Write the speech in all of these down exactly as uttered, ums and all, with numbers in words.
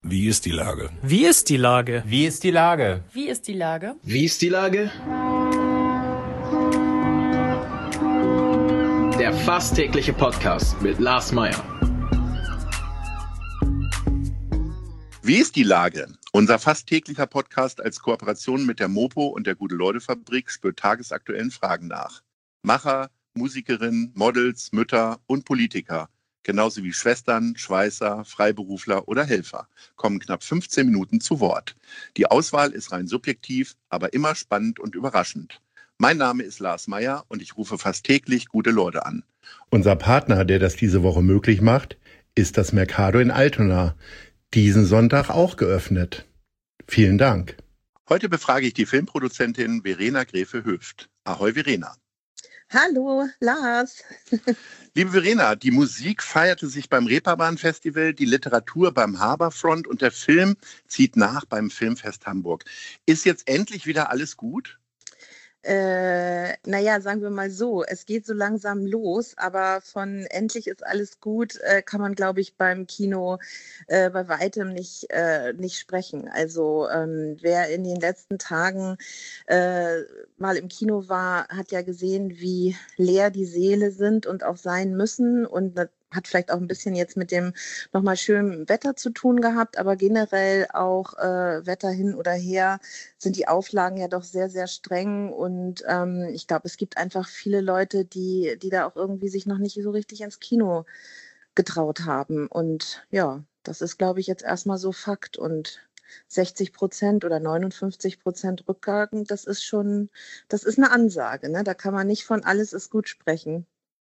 Wie ist die Lage? Wie ist die Lage? Wie ist die Lage? Wie ist die Lage? Wie ist die Lage? Der fast tägliche Podcast mit Lars Meyer. Wie ist die Lage? Unser fast täglicher Podcast als Kooperation mit der Mopo und der Gute-Leute-Fabrik spürt tagesaktuellen Fragen nach. Macher, Musikerinnen, Models, Mütter und Politiker, genauso wie Schwestern, Schweißer, Freiberufler oder Helfer, kommen knapp fünfzehn Minuten zu Wort. Die Auswahl ist rein subjektiv, aber immer spannend und überraschend. Mein Name ist Lars Meyer und ich rufe fast täglich gute Leute an. Unser Partner, der das diese Woche möglich macht, ist das Mercado in Altona. Diesen Sonntag auch geöffnet. Vielen Dank. Heute befrage ich die Filmproduzentin Verena Gräfe-Höft. Ahoi Verena. Hallo Lars. Liebe Verena, die Musik feierte sich beim Reeperbahn-Festival, die Literatur beim Harbourfront und der Film zieht nach beim Filmfest Hamburg. Ist jetzt endlich wieder alles gut? Äh, naja, sagen wir mal so, es geht so langsam los, aber von endlich ist alles gut, äh, kann man, glaube ich, beim Kino äh, bei weitem nicht, äh, nicht sprechen. Also ähm, wer in den letzten Tagen äh, mal im Kino war, hat ja gesehen, wie leer die Säle sind und auch sein müssen und hat vielleicht auch ein bisschen jetzt mit dem nochmal schönen Wetter zu tun gehabt, aber generell auch äh, Wetter hin oder her sind die Auflagen ja doch sehr, sehr streng und ähm, ich glaube, es gibt einfach viele Leute, die, die da auch irgendwie sich noch nicht so richtig ins Kino getraut haben und ja, das ist, glaube ich, jetzt erstmal so Fakt und sechzig Prozent oder neunundfünfzig Prozent Rückgang, das ist schon, das ist eine Ansage, ne? Da kann man nicht von alles ist gut sprechen.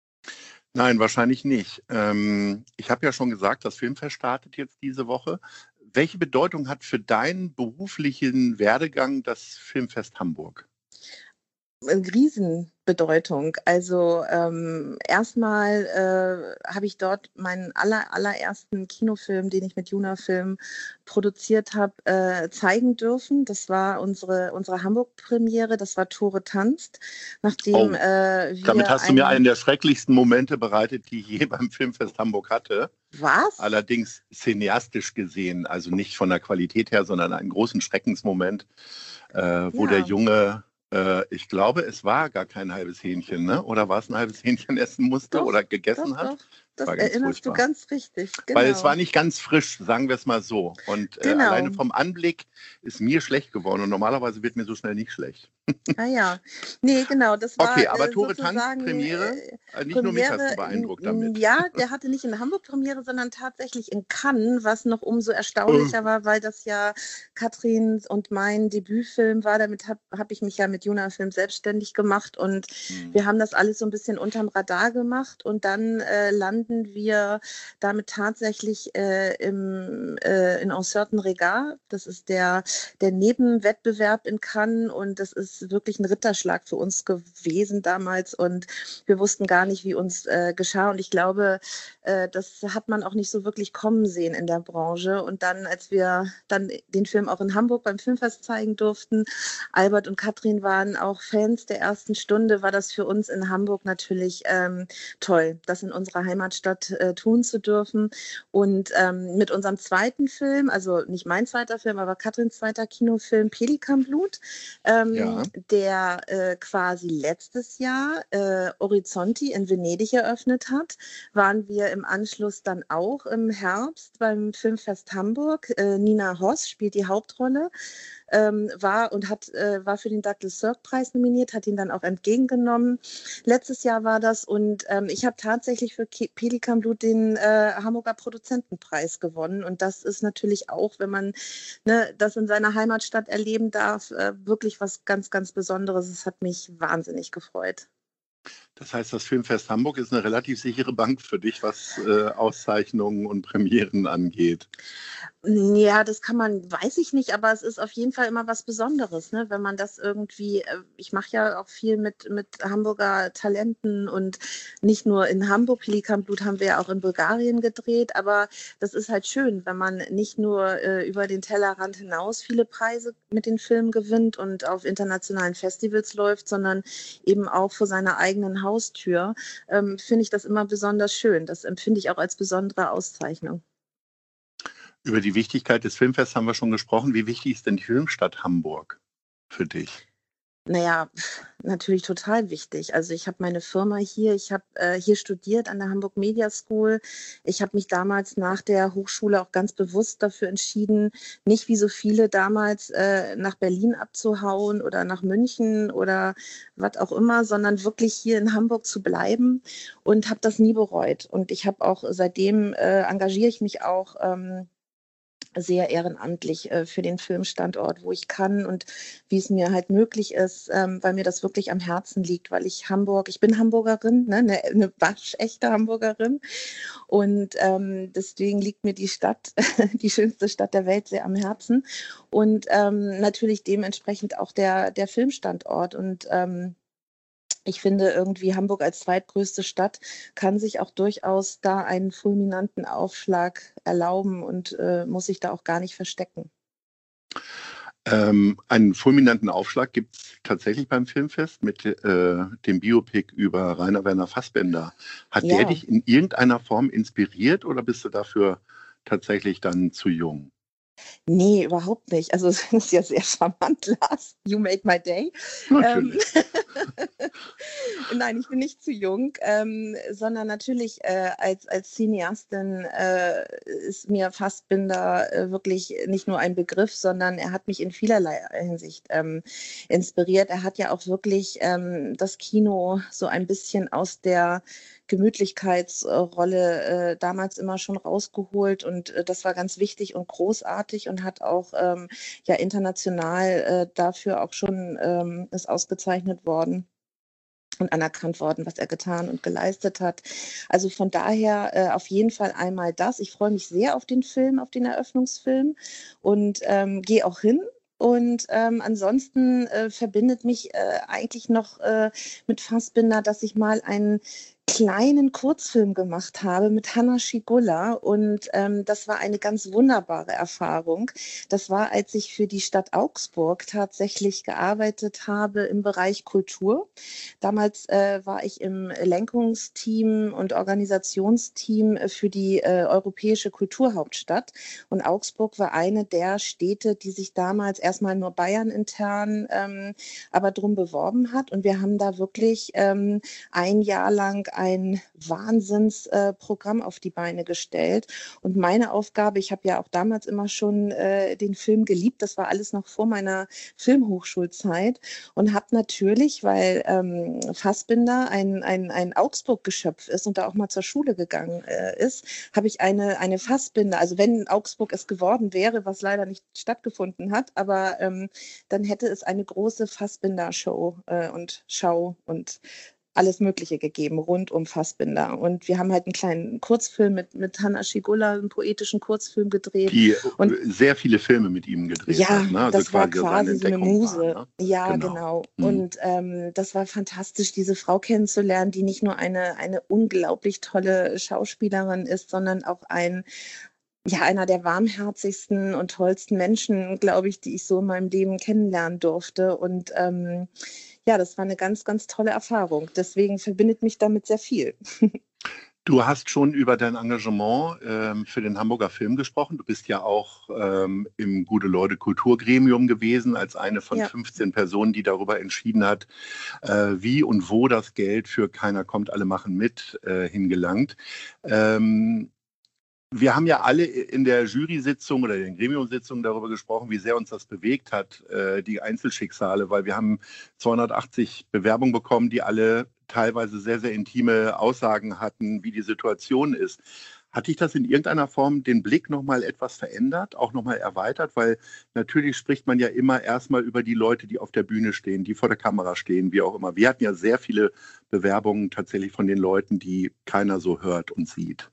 Nein, wahrscheinlich nicht. Ähm, ich habe ja schon gesagt, das Filmfest startet jetzt diese Woche. Welche Bedeutung hat für deinen beruflichen Werdegang das Filmfest Hamburg? Eine Riesenbedeutung. Also ähm, erstmal äh, habe ich dort meinen aller, allerersten Kinofilm, den ich mit Juna Film produziert habe, äh, zeigen dürfen. Das war unsere, unsere Hamburg-Premiere, das war Tore tanzt. Nachdem, oh, äh, wir damit hast du einen, mir einen der schrecklichsten Momente bereitet, die ich je beim Filmfest Hamburg hatte. Was? Allerdings cineastisch gesehen, also nicht von der Qualität her, sondern einen großen Schreckensmoment, äh, wo Ja. der Junge ich glaube, es war gar kein halbes Hähnchen, ne? Oder war es ein halbes Hähnchen essen musste Doch, oder gegessen doch, hat? doch. Das war ganz erinnerst furchtbar. du ganz richtig. Genau. Weil es war nicht ganz frisch, sagen wir es mal so. Und äh, Genau. alleine vom Anblick ist mir schlecht geworden. Und normalerweise wird mir so schnell nicht schlecht. Ah ja, nee, genau, das war Okay, aber äh, Tore Tanz, sozusagen, Premiere, äh, äh, nicht nur mich hast Premiere, du beeindruckt damit. Ja, der hatte nicht in Hamburg Premiere, sondern tatsächlich in Cannes, was noch umso erstaunlicher war, weil das ja Katrin und mein Debütfilm war. Damit habe hab ich mich ja mit Juna Film selbstständig gemacht und Hm. wir haben das alles so ein bisschen unterm Radar gemacht und dann äh, landen wir damit tatsächlich äh, im, äh, in Ancienne-Regard. Das ist der, der Nebenwettbewerb in Cannes und das ist wirklich ein Ritterschlag für uns gewesen damals und wir wussten gar nicht, wie uns äh, geschah und ich glaube, äh, das hat man auch nicht so wirklich kommen sehen in der Branche und dann, als wir dann den Film auch in Hamburg beim Filmfest zeigen durften, Albert und Katrin waren auch Fans der ersten Stunde, war das für uns in Hamburg natürlich ähm, toll, das in unserer Heimatstadt äh, tun zu dürfen und ähm, mit unserem zweiten Film, also nicht mein zweiter Film, aber Katrins zweiter Kinofilm Pelikanblut, ähm, Ja. der äh, quasi letztes Jahr äh, Orizzonti in Venedig eröffnet hat, waren wir im Anschluss dann auch im Herbst beim Filmfest Hamburg. Äh, Nina Hoss spielt die Hauptrolle, ähm, war und hat, äh, war für den Douglas Sirk Preis nominiert, hat ihn dann auch entgegengenommen. Letztes Jahr war das und ähm, ich habe tatsächlich für Ke- Pelikanblut den äh, Hamburger Produzentenpreis gewonnen und das ist natürlich auch, wenn man ne, das in seiner Heimatstadt erleben darf, äh, wirklich was ganz, ganz Besonderes. Es hat mich wahnsinnig gefreut. Das heißt, das Filmfest Hamburg ist eine relativ sichere Bank für dich, was äh, Auszeichnungen und Premieren angeht. Ja, das kann man, weiß ich nicht, aber es ist auf jeden Fall immer was Besonderes, ne? Wenn man das irgendwie, äh, ich mache ja auch viel mit, mit Hamburger Talenten und nicht nur in Hamburg, Pelikanblut haben wir ja auch in Bulgarien gedreht, aber das ist halt schön, wenn man nicht nur äh, über den Tellerrand hinaus viele Preise mit den Filmen gewinnt und auf internationalen Festivals läuft, sondern eben auch vor seiner eigenen Haustür, ähm, finde ich das immer besonders schön. Das empfinde ich auch als besondere Auszeichnung. Über die Wichtigkeit des Filmfests haben wir schon gesprochen. Wie wichtig ist denn die Filmstadt Hamburg für dich? Naja, natürlich total wichtig. Also ich habe meine Firma hier, ich habe äh, hier studiert an der Hamburg Media School. Ich habe mich damals nach der Hochschule auch ganz bewusst dafür entschieden, nicht wie so viele damals äh, nach Berlin abzuhauen oder nach München oder was auch immer, sondern wirklich hier in Hamburg zu bleiben und habe das nie bereut. Und ich habe auch seitdem äh, engagiere ich mich auch ähm, sehr ehrenamtlich äh, für den Filmstandort, wo ich kann und wie es mir halt möglich ist, ähm, weil mir das wirklich am Herzen liegt, weil ich Hamburg, ich bin Hamburgerin, ne, eine, eine waschechte Hamburgerin und ähm, deswegen liegt mir die Stadt, die schönste Stadt der Welt, sehr am Herzen und ähm, natürlich dementsprechend auch der, der Filmstandort und ähm, ich finde irgendwie Hamburg als zweitgrößte Stadt kann sich auch durchaus da einen fulminanten Aufschlag erlauben und äh, muss sich da auch gar nicht verstecken. Ähm, einen fulminanten Aufschlag gibt es tatsächlich beim Filmfest mit äh, dem Biopic über Rainer Werner Fassbinder. Hat Ja. der dich in irgendeiner Form inspiriert oder bist du dafür tatsächlich dann zu jung? Nee, überhaupt nicht. Also das ist ja sehr charmant, Lars. You made my day. Natürlich. Ähm, Nein, ich bin nicht zu jung, ähm, sondern natürlich äh, als, als Cineastin äh, ist mir Fassbinder äh, wirklich nicht nur ein Begriff, sondern er hat mich in vielerlei Hinsicht ähm, inspiriert. Er hat ja auch wirklich ähm, das Kino so ein bisschen aus der Gemütlichkeitsrolle äh, damals immer schon rausgeholt und äh, das war ganz wichtig und großartig und hat auch ähm, ja international äh, dafür auch schon ähm, ist ausgezeichnet worden und anerkannt worden, was er getan und geleistet hat. Also von daher äh, auf jeden Fall einmal das. Ich freue mich sehr auf den Film, auf den Eröffnungsfilm und ähm, gehe auch hin. Und ähm, ansonsten äh, verbindet mich äh, eigentlich noch äh, mit Fassbinder, dass ich mal einen kleinen Kurzfilm gemacht habe mit Hanna Schigulla und ähm, das war eine ganz wunderbare Erfahrung. Das war, als ich für die Stadt Augsburg tatsächlich gearbeitet habe im Bereich Kultur. Damals äh, war ich im Lenkungsteam und Organisationsteam für die äh, europäische Kulturhauptstadt und Augsburg war eine der Städte, die sich damals erstmal nur Bayern intern ähm, aber drum beworben hat und wir haben da wirklich ähm, ein Jahr lang ein Wahnsinnsprogramm äh, auf die Beine gestellt. Und meine Aufgabe, ich habe ja auch damals immer schon äh, den Film geliebt, das war alles noch vor meiner Filmhochschulzeit und habe natürlich, weil ähm, Fassbinder ein, ein, ein Augsburg-Geschöpf ist und da auch mal zur Schule gegangen äh, ist, habe ich eine, eine Fassbinder, also wenn Augsburg es geworden wäre, was leider nicht stattgefunden hat, aber ähm, dann hätte es eine große Fassbinder-Show äh, und Schau und alles Mögliche gegeben rund um Fassbinder. Und wir haben halt einen kleinen Kurzfilm mit, mit Hanna Schigulla, einen poetischen Kurzfilm gedreht. Die und sehr viele Filme mit ihm gedreht ja, hat. Ne? Also das war quasi quasi so eine Muse. War, ne? Ja, genau. genau. Mhm. Und ähm, das war fantastisch, diese Frau kennenzulernen, die nicht nur eine, eine unglaublich tolle Schauspielerin ist, sondern auch ein ja, einer der warmherzigsten und tollsten Menschen, glaube ich, die ich so in meinem Leben kennenlernen durfte. Und ähm, ja, das war eine ganz, ganz tolle Erfahrung. Deswegen verbindet mich damit sehr viel. Du hast schon über dein Engagement ähm, für den Hamburger Film gesprochen. Du bist ja auch ähm, im Gute-Leute-Kulturgremium gewesen, als eine von ja. fünfzehn Personen, die darüber entschieden hat, äh, wie und wo das Geld für Keiner kommt, alle machen mit äh, hingelangt. Ähm, Wir haben ja alle in der Jury-Sitzung oder in den Gremiumsitzungen darüber gesprochen, wie sehr uns das bewegt hat, die Einzelschicksale, weil wir haben zweihundertachtzig Bewerbungen bekommen, die alle teilweise sehr, sehr intime Aussagen hatten, wie die Situation ist. Hat dich das in irgendeiner Form den Blick nochmal etwas verändert, auch nochmal erweitert? Weil natürlich spricht man ja immer erstmal über die Leute, die auf der Bühne stehen, die vor der Kamera stehen, wie auch immer. Wir hatten ja sehr viele Bewerbungen tatsächlich von den Leuten, die keiner so hört und sieht.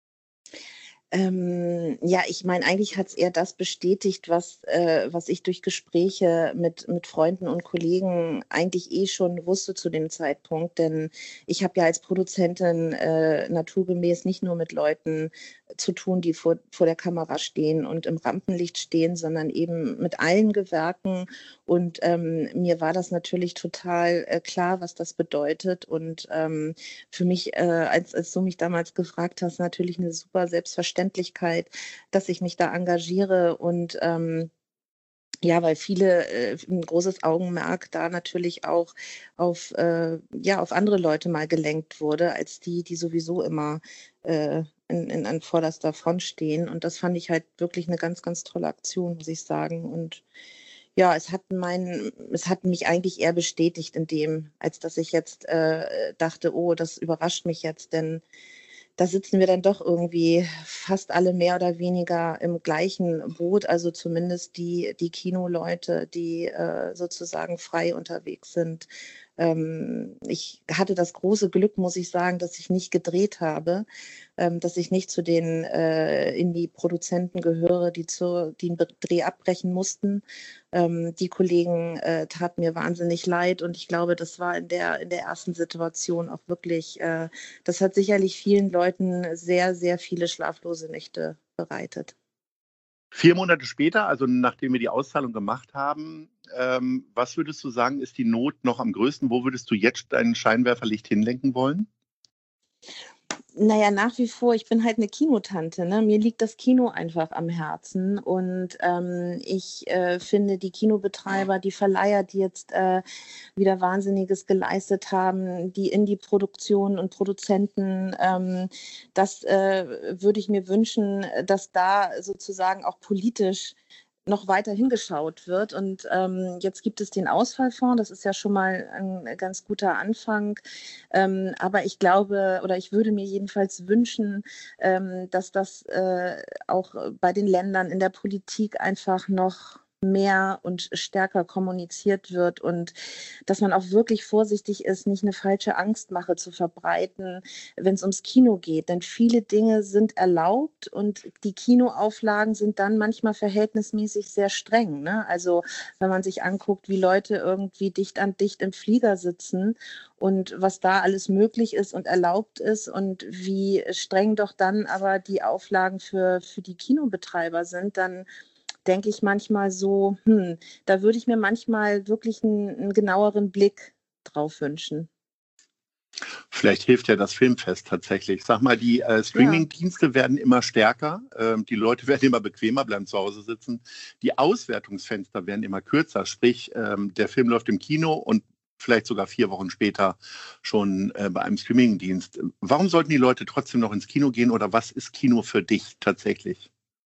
Ähm, ja, ich meine, eigentlich hat es eher das bestätigt, was, äh, was ich durch Gespräche mit, mit Freunden und Kollegen eigentlich eh schon wusste zu dem Zeitpunkt. Denn ich habe ja als Produzentin äh, naturgemäß nicht nur mit Leuten zu tun, die vor, vor der Kamera stehen und im Rampenlicht stehen, sondern eben mit allen Gewerken. Und ähm, mir war das natürlich total äh, klar, was das bedeutet. Und ähm, für mich, äh, als, als du mich damals gefragt hast, natürlich eine super Selbstverständlichkeit, dass ich mich da engagiere und ähm, ja, weil viele äh, ein großes Augenmerk da natürlich auch auf, äh, ja, auf andere Leute mal gelenkt wurde, als die, die sowieso immer äh, in, in an vorderster Front stehen. Und das fand ich halt wirklich eine ganz, ganz tolle Aktion, muss ich sagen. Und ja, es hat mein, es hat mich eigentlich eher bestätigt in dem, als dass ich jetzt äh, dachte, oh, das überrascht mich jetzt, denn da sitzen wir dann doch irgendwie fast alle mehr oder weniger im gleichen Boot, also zumindest die, die Kinoleute, die äh, sozusagen frei unterwegs sind. Ähm, ich hatte das große Glück, muss ich sagen, dass ich nicht gedreht habe, ähm, dass ich nicht zu den äh, Indie-Produzenten gehöre, die, zu, die den Dreh abbrechen mussten. Ähm, die Kollegen äh, taten mir wahnsinnig leid und ich glaube, das war in der, in der ersten Situation auch wirklich, äh, das hat sicherlich vielen Leuten sehr, sehr viele schlaflose Nächte bereitet. Vier Monate später, also nachdem wir die Auszahlung gemacht haben, ähm, was würdest du sagen, ist die Not noch am größten? Wo würdest du jetzt dein Scheinwerferlicht hinlenken wollen? Naja, nach wie vor, ich bin halt eine Kinotante, ne? Mir liegt das Kino einfach am Herzen und ähm, ich äh, finde die Kinobetreiber, die Verleiher, die jetzt äh, wieder Wahnsinniges geleistet haben, die Indie-Produktionen und Produzenten, ähm, das äh, würde ich mir wünschen, dass da sozusagen auch politisch noch weiter hingeschaut wird. Und ähm, jetzt gibt es den Ausfallfonds, das ist ja schon mal ein ganz guter Anfang. Ähm, aber ich glaube, oder ich würde mir jedenfalls wünschen, ähm, dass das äh, auch bei den Ländern in der Politik einfach noch mehr und stärker kommuniziert wird und dass man auch wirklich vorsichtig ist, nicht eine falsche Angstmache zu verbreiten, wenn es ums Kino geht. Denn viele Dinge sind erlaubt und die Kinoauflagen sind dann manchmal verhältnismäßig sehr streng. Ne? Also wenn man sich anguckt, wie Leute irgendwie dicht an dicht im Flieger sitzen und was da alles möglich ist und erlaubt ist und wie streng doch dann aber die Auflagen für, für die Kinobetreiber sind, dann denke ich manchmal so, hm, da würde ich mir manchmal wirklich einen, einen genaueren Blick drauf wünschen. Vielleicht hilft ja das Filmfest tatsächlich. Sag mal, die äh, Streaming-Dienste ja. werden immer stärker, ähm, die Leute werden immer bequemer, bleiben zu Hause sitzen. Die Auswertungsfenster werden immer kürzer, sprich, ähm, der Film läuft im Kino und vielleicht sogar vier Wochen später schon äh, bei einem Streaming-Dienst. Warum sollten die Leute trotzdem noch ins Kino gehen oder was ist Kino für dich tatsächlich?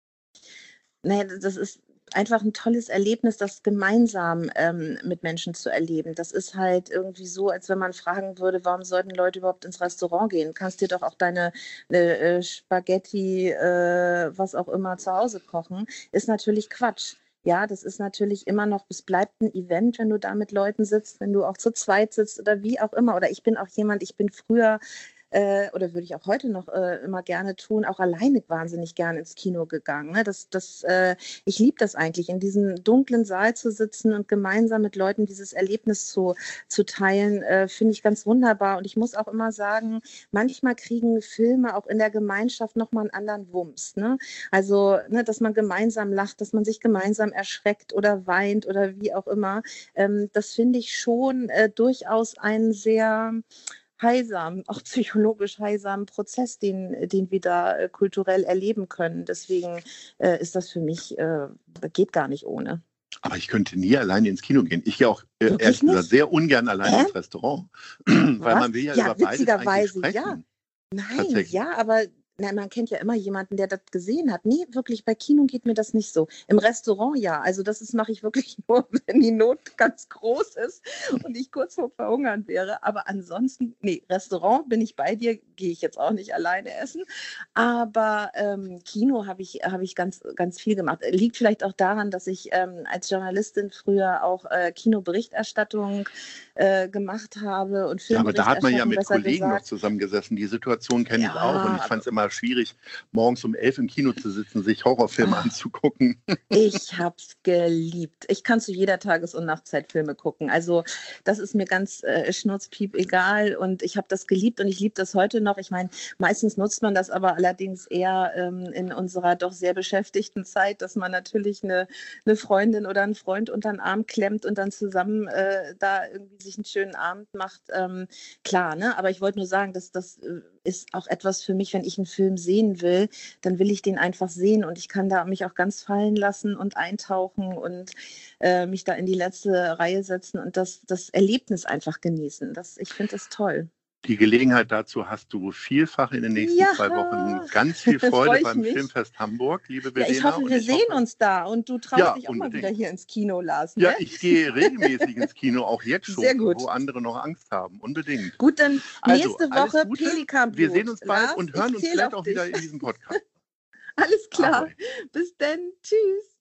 Naja, das ist einfach ein tolles Erlebnis, das gemeinsam ähm, mit Menschen zu erleben. Das ist halt irgendwie so, als wenn man fragen würde, warum sollten Leute überhaupt ins Restaurant gehen? Kannst dir doch auch deine äh, Spaghetti, äh, was auch immer, zu Hause kochen. Ist natürlich Quatsch. Ja, das ist natürlich immer noch, es bleibt ein Event, wenn du da mit Leuten sitzt, wenn du auch zu zweit sitzt oder wie auch immer. Oder ich bin auch jemand, ich bin früher Äh, oder würde ich auch heute noch äh, immer gerne tun, auch alleine wahnsinnig gerne ins Kino gegangen. Ne? Das, das, äh, ich liebe das eigentlich, in diesem dunklen Saal zu sitzen und gemeinsam mit Leuten dieses Erlebnis zu, zu teilen, äh, finde ich ganz wunderbar. Und ich muss auch immer sagen, manchmal kriegen Filme auch in der Gemeinschaft nochmal einen anderen Wumms. Ne? Also, ne, dass man gemeinsam lacht, dass man sich gemeinsam erschreckt oder weint oder wie auch immer. Ähm, das finde ich schon äh, durchaus einen sehr heilsamen, auch psychologisch heilsamen Prozess, den, den wir da äh, kulturell erleben können. Deswegen äh, ist das für mich, äh, geht gar nicht ohne. Aber ich könnte nie alleine ins Kino gehen. Ich gehe auch äh, ehrlich gesagt sehr ungern alleine äh? ins Restaurant, weil Was? man will ja, ja über beides eigentlich sprechen. Ja. Nein, ja, aber na, man kennt ja immer jemanden, der das gesehen hat. Nee, wirklich, bei Kino geht mir das nicht so. Im Restaurant ja. Also das mache ich wirklich nur, wenn die Not ganz groß ist und ich kurz vor Verhungern wäre. Aber ansonsten, nee, Restaurant bin ich bei dir, gehe ich jetzt auch nicht alleine essen. Aber ähm, Kino habe ich, hab ich ganz, ganz viel gemacht. Liegt vielleicht auch daran, dass ich ähm, als Journalistin früher auch äh, Kinoberichterstattung äh, gemacht habe und Ja, aber da hat man ja mit Kollegen gesagt. noch zusammengesessen. Die Situation kenne Ja, ich auch und ich fand es immer schwierig, morgens um elf im Kino zu sitzen, sich Horrorfilme Ah. anzugucken. Ich habe es geliebt. Ich kann zu jeder Tages- und Nachtzeit Filme gucken. Also das ist mir ganz äh, schnurzpiep egal und ich habe das geliebt und ich liebe das heute noch. noch. Ich meine, meistens nutzt man das aber allerdings eher ähm, in unserer doch sehr beschäftigten Zeit, dass man natürlich eine, eine Freundin oder einen Freund unter den Arm klemmt und dann zusammen äh, da irgendwie sich einen schönen Abend macht. Ähm, klar, ne? Aber ich wollte nur sagen, dass das äh, ist auch etwas für mich, wenn ich einen Film sehen will, dann will ich den einfach sehen und ich kann da mich auch ganz fallen lassen und eintauchen und äh, mich da in die letzte Reihe setzen und das, das Erlebnis einfach genießen. Das, ich finde das toll. Die Gelegenheit dazu hast du vielfach in den nächsten Ja. zwei Wochen. Ganz viel Freu Freude ich beim mich. Filmfest Hamburg, liebe Ja, Verena. ich hoffe, und wir ich sehen hoffe, uns da und du traust Ja, dich auch mal unbedingt. wieder hier ins Kino, Lars. Ja, Ne? ich gehe regelmäßig ins Kino, auch jetzt schon, Sehr gut. wo andere noch Angst haben. Unbedingt. Gut, dann Also, nächste alles Woche Gute. Pelikanblut. Wir sehen uns bald Lars, und hören ich uns zähl vielleicht auf auch wieder dich. in diesem Podcast. Alles klar. Ahoi. Bis dann. Tschüss.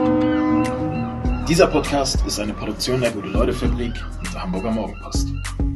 Dieser Podcast ist eine Produktion der Gute-Leute-Fabrik und der Hamburger Morgenpost.